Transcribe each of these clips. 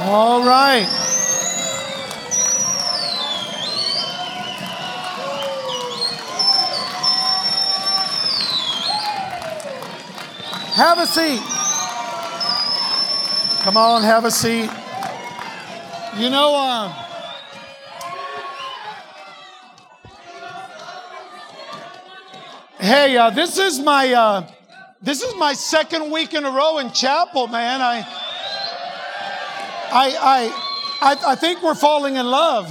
All right. Have a seat. Come on, have a seat. You know, hey, this is my second week in a row in chapel, man. I think we're falling in love.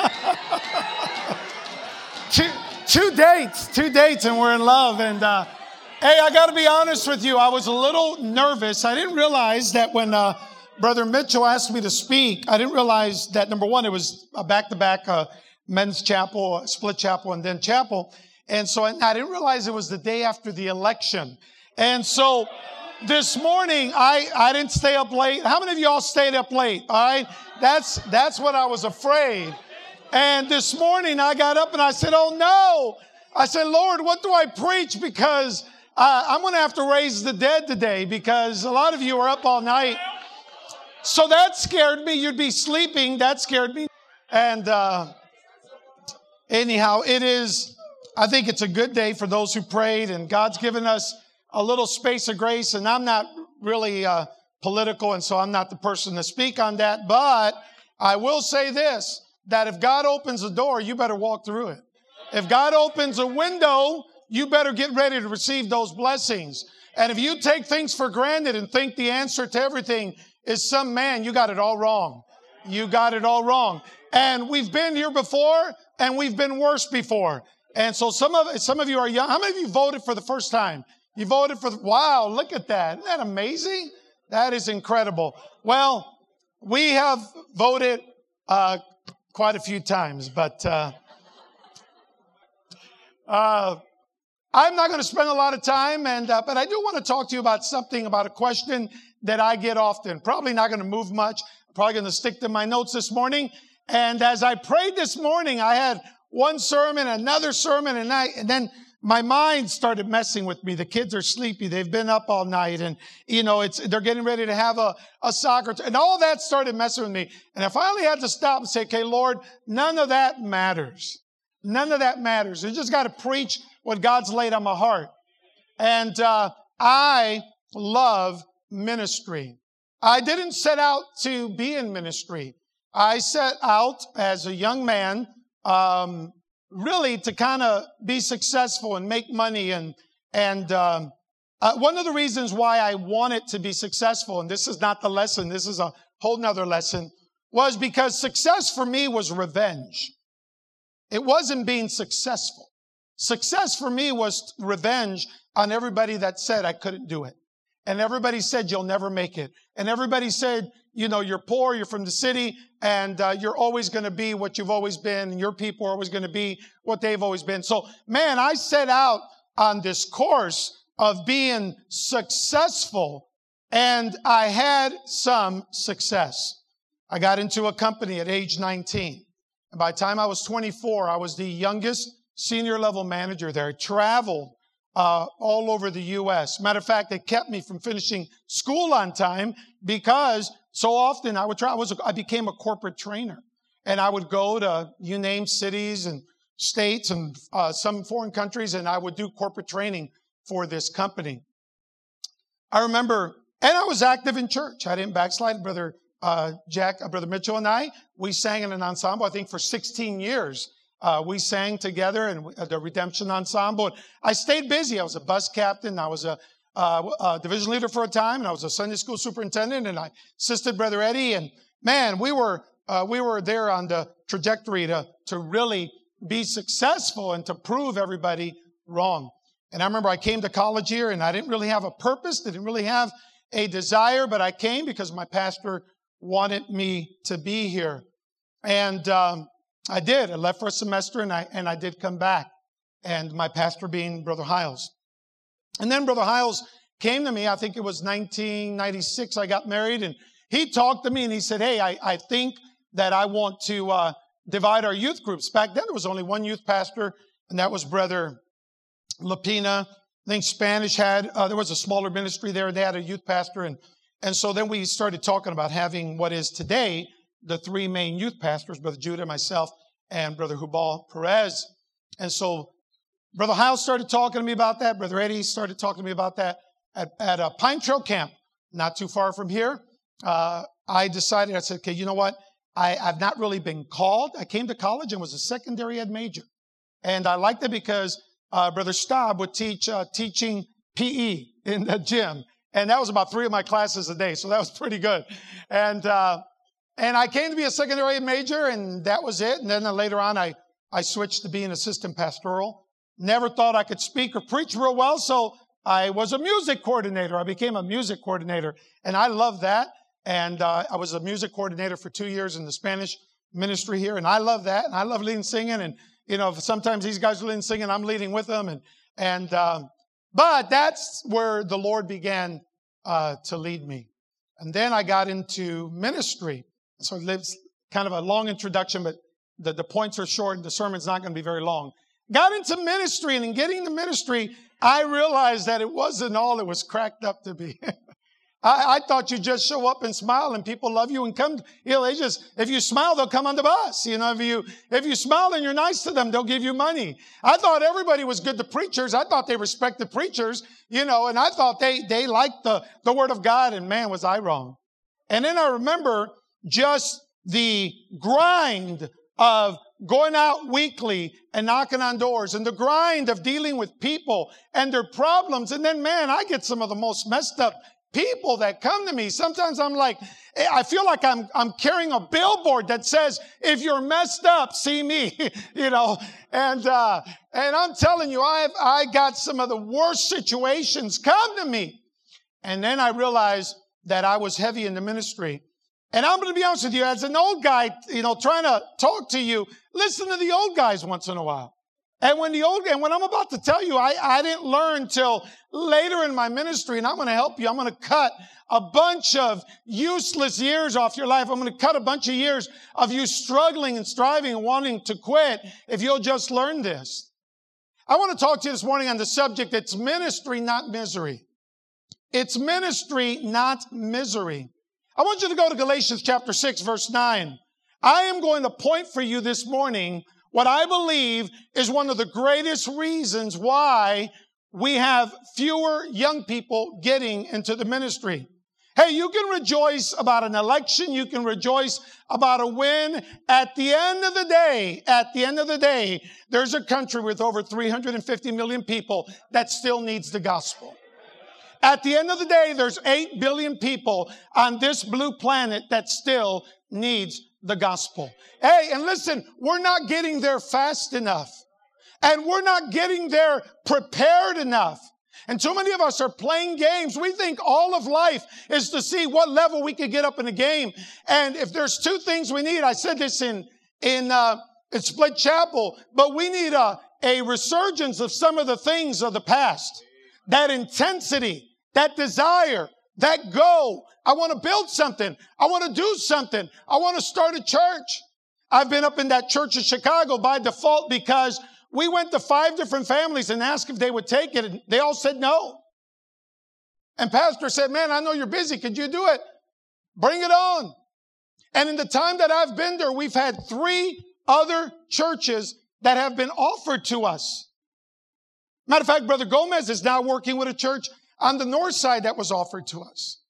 two dates, and we're in love. And hey, I got to be honest with you. I was a little nervous. I didn't realize that when Brother Mitchell asked me to speak, I didn't realize that, number one, it was a back-to-back men's chapel, split chapel, and then chapel. And so I didn't realize it was the day after the election. And so this morning, I didn't stay up late. How many of y'all stayed up late? All right. That's what I was afraid. And this morning I got up and I said, oh no. I said, Lord, what do I preach? Because I'm going to have to raise the dead today because a lot of you are up all night. So that scared me. You'd be sleeping. That scared me. And anyhow, I think it's a good day for those who prayed, and God's given us a little space of grace. And I'm not really political, and so I'm not the person to speak on that. But I will say this, that if God opens a door, you better walk through it. If God opens a window, you better get ready to receive those blessings. And if you take things for granted and think the answer to everything is some man, you got it all wrong. You got it all wrong. And we've been here before, and we've been worse before. And so some of you are young. How many of you voted for the first time? You voted for wow, look at that. Isn't that amazing? That is incredible. Well, we have voted quite a few times, but I'm not going to spend a lot of time, but I do want to talk to you about a question that I get often. Probably not going to move much. I'm probably going to stick to my notes this morning. And as I prayed this morning, I had one sermon, another sermon, and then my mind started messing with me. The kids are sleepy. They've been up all night, and they're getting ready to have a soccer, and all that started messing with me. And I finally had to stop and say, okay, Lord, none of that matters. None of that matters. You just got to preach what God's laid on my heart. And I love ministry. I didn't set out to be in ministry. I set out as a young man, really to kind of be successful and make money. And one of the reasons why I wanted to be successful, and this is not the lesson, this is a whole nother lesson, was because success for me was revenge. It wasn't being successful. Success for me was revenge on everybody that said I couldn't do it. And everybody said, you'll never make it. And everybody said, you're poor, you're from the city, and you're always going to be what you've always been, and your people are always going to be what they've always been. So, man, I set out on this course of being successful, and I had some success. I got into a company at age 19. And by the time I was 24, I was the youngest senior level manager there. I traveled all over the U.S. Matter of fact, it kept me from finishing school on time because so often I would travel. I became a corporate trainer, and I would go to, you name, cities and states and some foreign countries, and I would do corporate training for this company. I remember, and I was active in church. I didn't backslide. Brother Mitchell and I, we sang in an ensemble, I think for 16 years. We sang together in the Redemption Ensemble. I stayed busy. I was a bus captain. I was a division leader for a time, and I was a Sunday school superintendent, and I assisted Brother Eddie. And man, we were there on the trajectory to really be successful and to prove everybody wrong. And I remember I came to college here, and I didn't really have a purpose, didn't really have a desire, but I came because my pastor wanted me to be here. And I did. I left for a semester, and I did come back. And my pastor being Brother Hiles. And then Brother Hiles came to me, I think it was 1996, I got married, and he talked to me and he said, hey, I think that I want to divide our youth groups. Back then there was only one youth pastor, and that was Brother Lapina. I think Spanish there was a smaller ministry there. They had a youth pastor, and And so then we started talking about having what is today the three main youth pastors, Brother Judah, myself, and Brother Hubal Perez. And so Brother Hyle started talking to me about that. Brother Eddie started talking to me about that at a Pine Trail camp, not too far from here. I decided, I said, okay, you know what? I've not really been called. I came to college and was a secondary ed major. And I liked it because Brother Staub would teach teaching PE in the gym. And that was about 3 of my classes a day. So that was pretty good. And I came to be a secondary ed major, and that was it. And then later on, I switched to being assistant pastoral. Never thought I could speak or preach real well, so I was a music coordinator. I became a music coordinator, and I love that. And I was a music coordinator for 2 years in the Spanish ministry here, and I love that. And I love leading singing, and sometimes these guys are leading singing, I'm leading with them, but that's where the Lord began to lead me. And then I got into ministry. So it's kind of a long introduction, but the points are short and the sermon's not going to be very long. Got into ministry, and in getting to ministry, I realized that it wasn't all it was cracked up to be. I thought you just show up and smile and people love you and come, if you smile, they'll come on the bus. If you smile and you're nice to them, they'll give you money. I thought everybody was good to preachers. I thought they respected preachers, and I thought they liked the word of God, and man, was I wrong. And then I remember just the grind of going out weekly and knocking on doors, and the grind of dealing with people and their problems. And then, man, I get some of the most messed up people that come to me. Sometimes I'm like, I feel like I'm carrying a billboard that says, if you're messed up, see me, and I'm telling you, I got some of the worst situations come to me. And then I realized that I was heavy in the ministry. And I'm going to be honest with you, as an old guy, trying to talk to you, listen to the old guys once in a while. And when I'm about to tell you, I didn't learn till later in my ministry, and I'm going to help you. I'm going to cut a bunch of useless years off your life. I'm going to cut a bunch of years of you struggling and striving and wanting to quit if you'll just learn this. I want to talk to you this morning on the subject, it's ministry, not misery. It's ministry, not misery. I want you to go to Galatians chapter 6, verse 9. I am going to point for you this morning what I believe is one of the greatest reasons why we have fewer young people getting into the ministry. Hey, you can rejoice about an election. You can rejoice about a win. At the end of the day, there's a country with over 350 million people that still needs the gospel. At the end of the day, there's 8 billion people on this blue planet that still needs the gospel. Hey, and listen, we're not getting there fast enough. And we're not getting there prepared enough. And too many of us are playing games. We think all of life is to see what level we could get up in a game. And if there's 2 things we need, I said this in Split Chapel, but we need a resurgence of some of the things of the past. That intensity, that desire, that goal. I want to build something. I want to do something. I want to start a church. I've been up in that church in Chicago by default because we went to 5 different families and asked if they would take it, and they all said no. And pastor said, man, I know you're busy. Could you do it? Bring it on. And in the time that I've been there, we've had 3 other churches that have been offered to us. Matter of fact, Brother Gomez is now working with a church on the north side that was offered to us.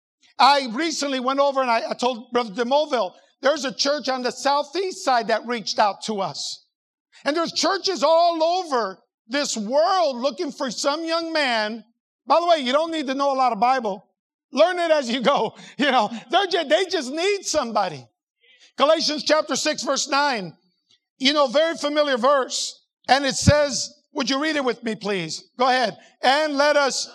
I recently went over and I told Brother DeMoville, there's a church on the southeast side that reached out to us. And there's churches all over this world looking for some young man. By the way, you don't need to know a lot of Bible. Learn it as you go. They just need somebody. Galatians chapter 6, verse 9. Very familiar verse. And it says, would you read it with me, please? Go ahead. And let us...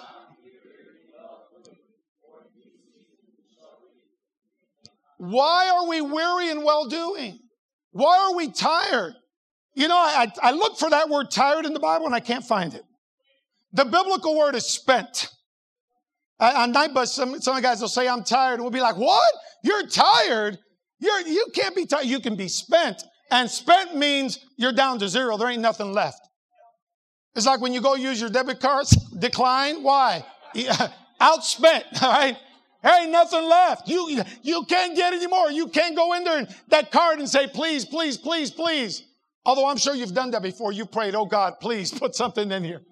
Why are we weary in well-doing? Why are we tired? I look for that word tired in the Bible and I can't find it. The biblical word is spent. On night bus, some of the guys will say, I'm tired. And we'll be like, what? You're tired? You can't be tired. You can be spent. And spent means you're down to 0. There ain't nothing left. It's like when you go use your debit cards, decline. Why? Outspent, all right? There ain't nothing left. You can't get any more. You can't go in there and that card and say, please, please, please, please. Although I'm sure you've done that before. You prayed, oh God, please put something in here.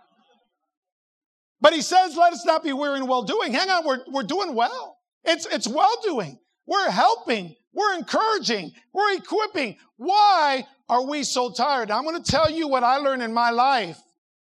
But he says, let us not be weary in well-doing. Hang on, we're doing well. It's well-doing. We're helping. We're encouraging. We're equipping. Why are we so tired? I'm going to tell you what I learned in my life.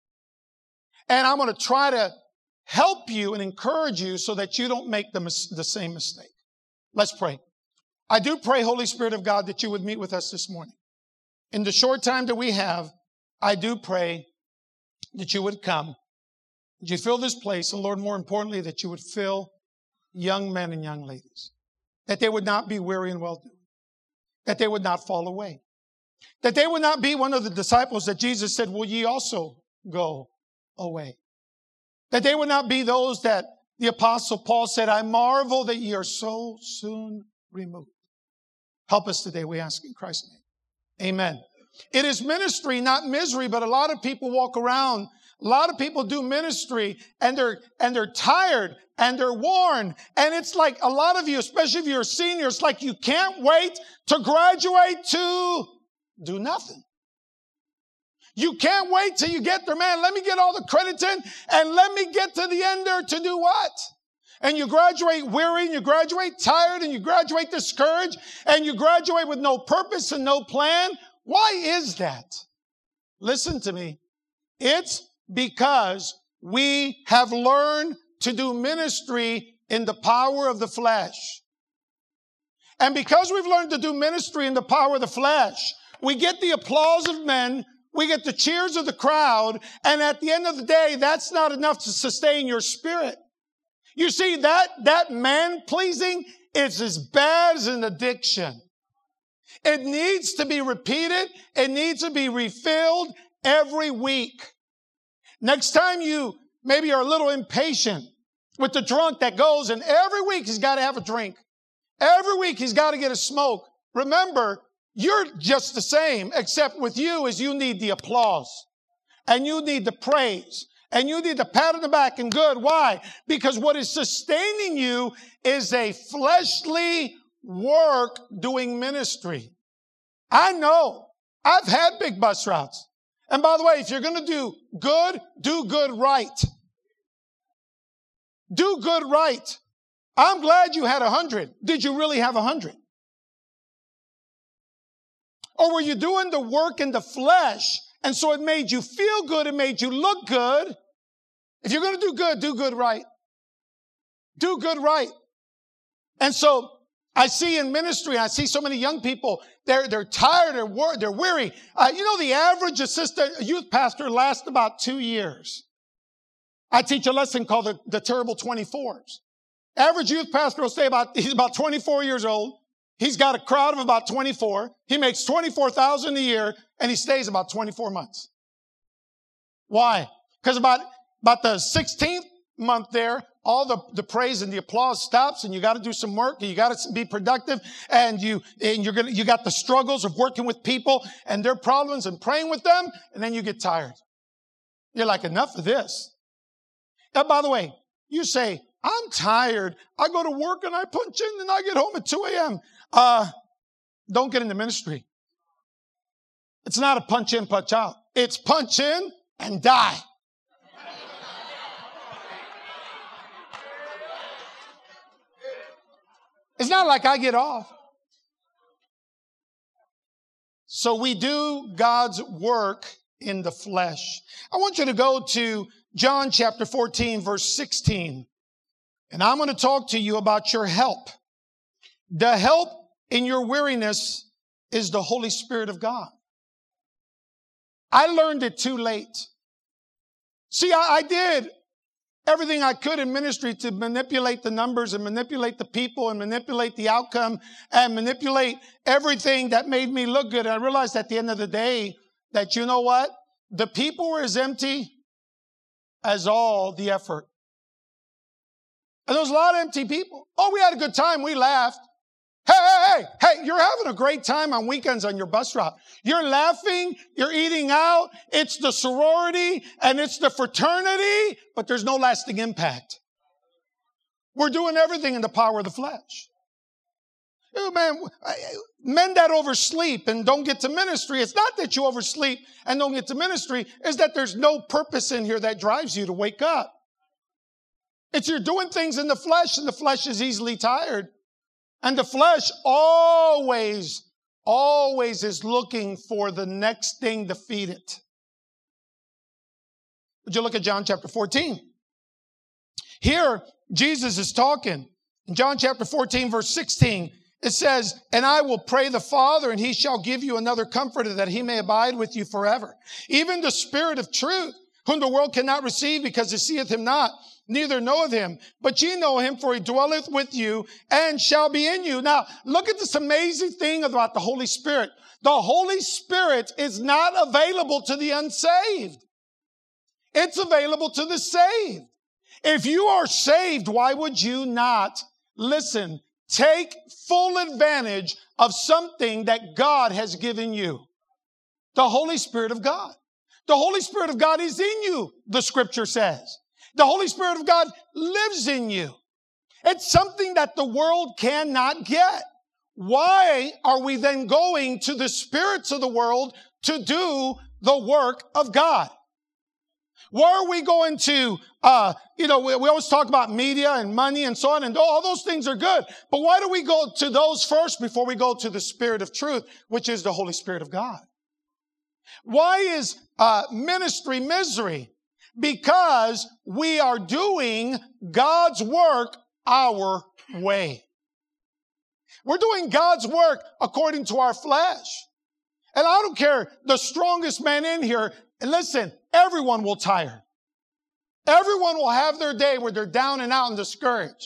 And I'm going to try to help you and encourage you so that you don't make the same mistake. Let's pray. I do pray, Holy Spirit of God, that you would meet with us this morning. In the short time that we have, I do pray that you would come, that you fill this place, and Lord, more importantly, that you would fill young men and young ladies, that they would not be weary and well-doing, that they would not fall away, that they would not be one of the disciples that Jesus said, will ye also go away? That they would not be those that the Apostle Paul said, I marvel that ye are so soon removed. Help us today, we ask in Christ's name. Amen. It is ministry, not misery, but a lot of people walk around. A lot of people do ministry and they're tired and they're worn. And it's like a lot of you, especially if you're a senior, it's like you can't wait to graduate to do nothing. You can't wait till you get there. Man, let me get all the credits in and let me get to the end there to do what? And you graduate weary and you graduate tired and you graduate discouraged and you graduate with no purpose and no plan. Why is that? Listen to me. It's because we have learned to do ministry in the power of the flesh. And because we've learned to do ministry in the power of the flesh, we get the applause of men. We get the cheers of the crowd, and at the end of the day, that's not enough to sustain your spirit. You see, that man-pleasing is as bad as an addiction. It needs to be repeated. It needs to be refilled every week. Next time you maybe are a little impatient with the drunk that goes, and every week he's got to have a drink. Every week he's got to get a smoke. Remember, you're just the same, except with you is you need the applause and you need the praise and you need the pat on the back and good. Why? Because what is sustaining you is a fleshly work doing ministry. I know. I've had big bus routes. And by the way, if you're going to do good right. Do good right. I'm glad you had 100. Did you really have 100? Or were you doing the work in the flesh, and so it made you feel good, it made you look good? If you're going to do good right. Do good right. And so I see in ministry, I see so many young people, they're tired, they're weary. The average assistant youth pastor lasts about 2 years. I teach a lesson called the Terrible 24s. Average youth pastor will say he's about 24 years old. He's got a crowd of about 24. He makes $24,000 a year, and he stays about 24 months. Why? Because about the 16th month there, all the praise and the applause stops, and you got to do some work, and you got to be productive, and you got the struggles of working with people and their problems and praying with them, and then you get tired. You're like, enough of this. And by the way, you say, I'm tired. I go to work and I punch in and I get home at 2 a.m. Don't get into ministry. It's not a punch in, punch out. It's punch in and die. It's not like I get off. So we do God's work in the flesh. I want you to go to John chapter 14, verse 16. And I'm going to talk to you about your help. The help in your weariness is the Holy Spirit of God. I learned it too late. See, I did everything I could in ministry to manipulate the numbers and manipulate the people and manipulate the outcome and manipulate everything that made me look good. And I realized at the end of the day that, you know what? The people were as empty as all the effort. And there was a lot of empty people. Oh, we had a good time. We laughed. Hey, you're having a great time on weekends on your bus route. You're laughing. You're eating out. It's the sorority and it's the fraternity, but there's no lasting impact. We're doing everything in the power of the flesh. Oh, man, men that oversleep and don't get to ministry, it's not that you oversleep and don't get to ministry, it's that there's no purpose in here that drives you to wake up. It's you're doing things in the flesh, and the flesh is easily tired. And the flesh always is looking for the next thing to feed it. Would you look at John chapter 14? Here, Jesus is talking. In John chapter 14, verse 16, it says, "And I will pray the Father, and he shall give you another comforter, that he may abide with you forever. Even the Spirit of truth, whom the world cannot receive, because it seeth him not, neither knoweth him. But ye know him, for he dwelleth with you, and shall be in you." Now, look at this amazing thing about the Holy Spirit. The Holy Spirit is not available to the unsaved. It's available to the saved. If you are saved, why would you not, listen, take full advantage of something that God has given you? The Holy Spirit of God. The Holy Spirit of God is in you, the scripture says. The Holy Spirit of God lives in you. It's something that the world cannot get. Why are we then going to the spirits of the world to do the work of God? Why are we going to, we always talk about media and money and so on, and all those things are good. But why do we go to those first before we go to the Spirit of truth, which is the Holy Spirit of God? Why is ministry misery? Because we are doing God's work our way. We're doing God's work according to our flesh. And I don't care, the strongest man in here, and listen, everyone will tire. Everyone will have their day where they're down and out and discouraged.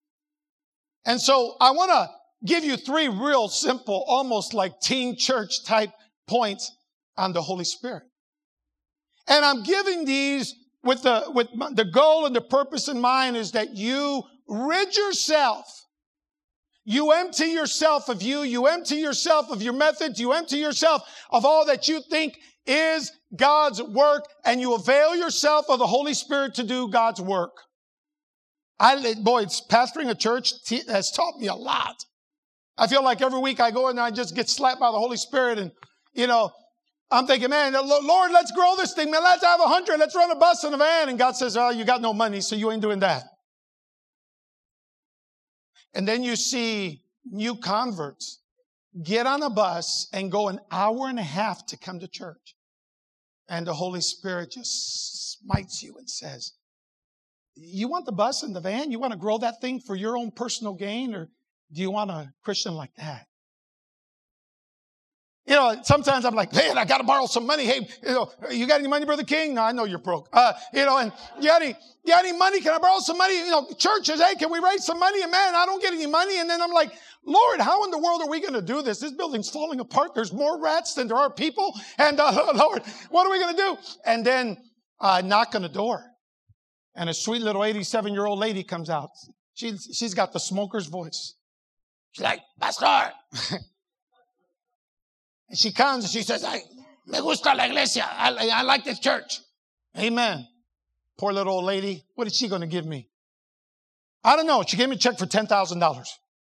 And so I want to give you 3 real simple, almost like teen church type points on the Holy Spirit. And I'm giving these with the goal and the purpose in mind is that you rid yourself. You empty yourself of you. You empty yourself of your methods. You empty yourself of all that you think is God's work, and you avail yourself of the Holy Spirit to do God's work. Pastoring a church has taught me a lot. I feel like every week I go in and I just get slapped by the Holy Spirit, and, I'm thinking, man, Lord, let's grow this thing, man. Let's have 100. Let's run a bus and a van. And God says, oh, you got no money, so you ain't doing that. And then you see new converts get on a bus and go an hour and a half to come to church. And the Holy Spirit just smites you and says, you want the bus and the van? You want to grow that thing for your own personal gain? Or do you want a Christian like that? Sometimes I'm like, man, I got to borrow some money. Hey, you got any money, Brother King? No, I know you're broke. And you got any money? Can I borrow some money? Churches, hey, can we raise some money? And man, I don't get any money. And then I'm like, Lord, how in the world are we going to do this? This building's falling apart. There's more rats than there are people. And Lord, what are we going to do? And then I knock on the door. And a sweet little 87-year-old lady comes out. She's got the smoker's voice. She's like, Pastor. And she comes and she says, me gusta la iglesia. I like this church. Amen. Poor little old lady. What is she going to give me? I don't know. She gave me a check for $10,000. Lord,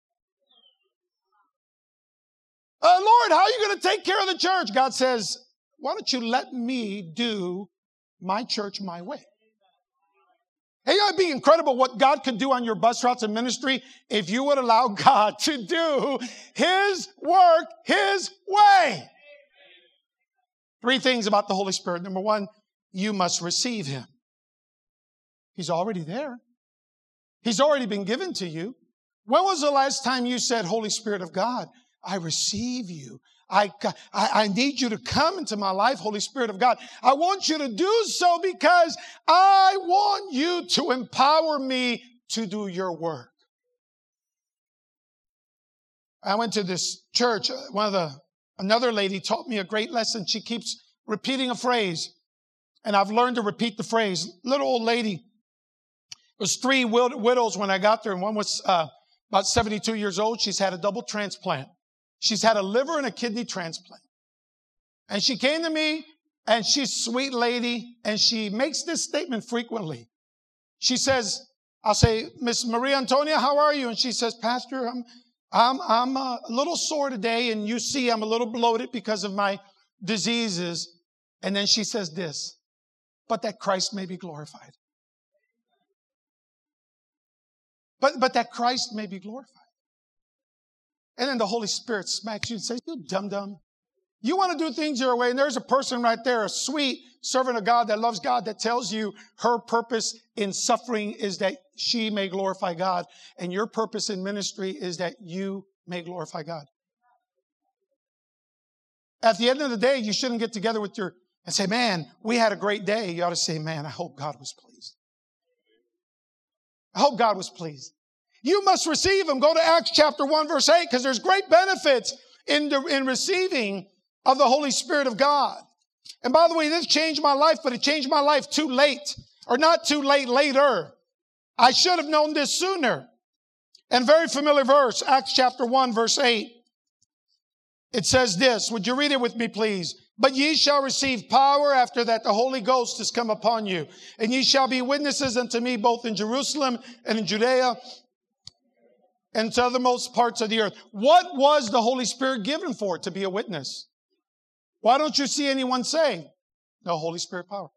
how are you going to take care of the church? God says, why don't you let me do my church my way? Hey, it'd be incredible what God could do on your bus routes and ministry if you would allow God to do His work His way. 3 things about the Holy Spirit. Number 1, you must receive Him. He's already there. He's already been given to you. When was the last time you said, Holy Spirit of God, I receive you. I need you to come into my life, Holy Spirit of God. I want you to do so because I want you to empower me to do your work. I went to this church. Another lady taught me a great lesson. She keeps repeating a phrase, and I've learned to repeat the phrase. Little old lady. It was 3 widows when I got there, and one was about 72 years old. She's had a double transplant. She's had a liver and a kidney transplant. And she came to me, and she's a sweet lady, and she makes this statement frequently. She says, I'll say, Miss Maria Antonia, how are you? And she says, Pastor, I'm a little sore today, and you see I'm a little bloated because of my diseases. And then she says this, but that Christ may be glorified. But that Christ may be glorified. And then the Holy Spirit smacks you and says, you dum-dum. You want to do things your way, and there's a person right there, a sweet servant of God that loves God, that tells you her purpose in suffering is that she may glorify God, and your purpose in ministry is that you may glorify God. At the end of the day, you shouldn't get together with and say, man, we had a great day. You ought to say, man, I hope God was pleased. I hope God was pleased. You must receive Him. Go to Acts chapter 1, verse 8, because there's great benefits in receiving of the Holy Spirit of God. And by the way, this changed my life, but it changed my life too late. Or not too late, later. I should have known this sooner. And very familiar verse, Acts chapter 1, verse 8. It says this. Would you read it with me, please? But ye shall receive power after that the Holy Ghost is come upon you. And ye shall be witnesses unto me both in Jerusalem and in Judea and to the most parts of the earth. What was the Holy Spirit given for? To be a witness. Why don't you see anyone say, no, Holy Spirit power?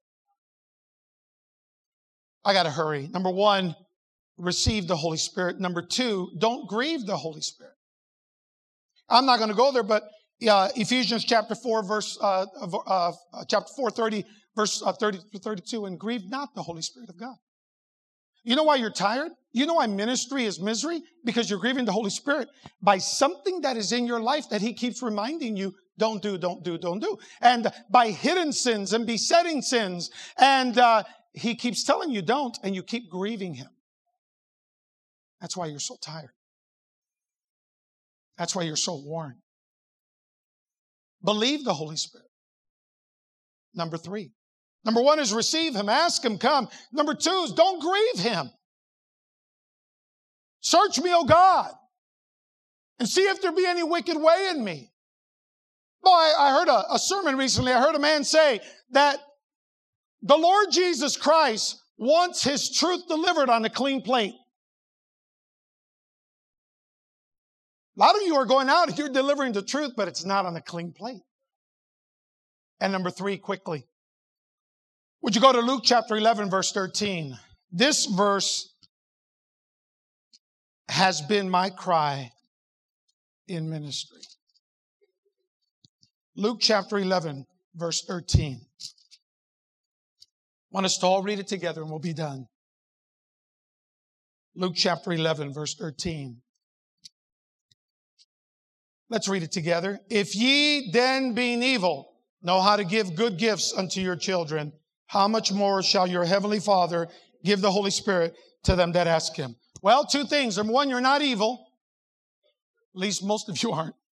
I got to hurry. Number one, receive the Holy Spirit. Number two, don't grieve the Holy Spirit. I'm not going to go there, but Ephesians chapter 4, chapter 4:30, verse 30 to 32, and grieve not the Holy Spirit of God. You know why you're tired? You know why ministry is misery? Because you're grieving the Holy Spirit by something that is in your life that He keeps reminding you, don't do, don't do, don't do. And by hidden sins and besetting sins. And He keeps telling you don't, and you keep grieving Him. That's why you're so tired. That's why you're so worn. Believe the Holy Spirit. Number three. Number one is receive Him. Ask Him, come. Number two is don't grieve Him. Search me, O God, and see if there be any wicked way in me. Boy, I heard a sermon recently. I heard a man say that the Lord Jesus Christ wants His truth delivered on a clean plate. A lot of you are going out and you're delivering the truth, but it's not on a clean plate. And number three, quickly. Would you go to Luke chapter 11, verse 13? This verse has been my cry in ministry. Luke chapter 11, verse 13. I want us to all read it together and we'll be done. Luke chapter 11, verse 13. Let's read it together. If ye then, being evil, know how to give good gifts unto your children, how much more shall your heavenly Father give the Holy Spirit to them that ask Him? Well, two things. Number one, you're not evil. At least most of you aren't.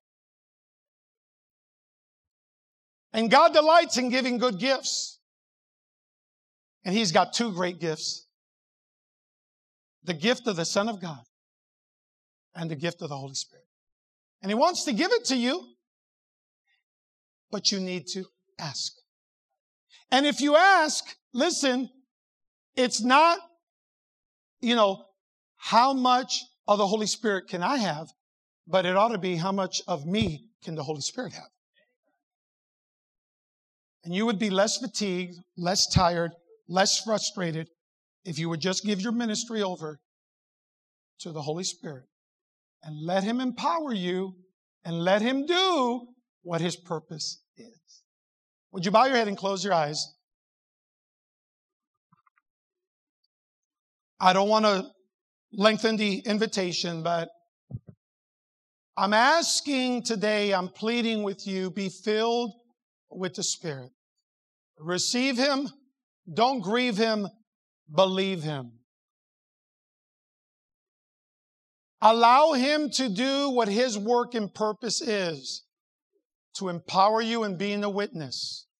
And God delights in giving good gifts. And He's got two great gifts. The gift of the Son of God and the gift of the Holy Spirit. And He wants to give it to you, but you need to ask. And if you ask, listen, it's not, how much of the Holy Spirit can I have, but it ought to be how much of me can the Holy Spirit have. And you would be less fatigued, less tired, less frustrated if you would just give your ministry over to the Holy Spirit and let Him empower you and let Him do what His purpose is. Would you bow your head and close your eyes? I don't want to lengthen the invitation, but I'm asking today, I'm pleading with you, be filled with the Spirit. Receive Him. Don't grieve Him. Believe Him. Allow Him to do what His work and purpose is, to empower you in being a witness.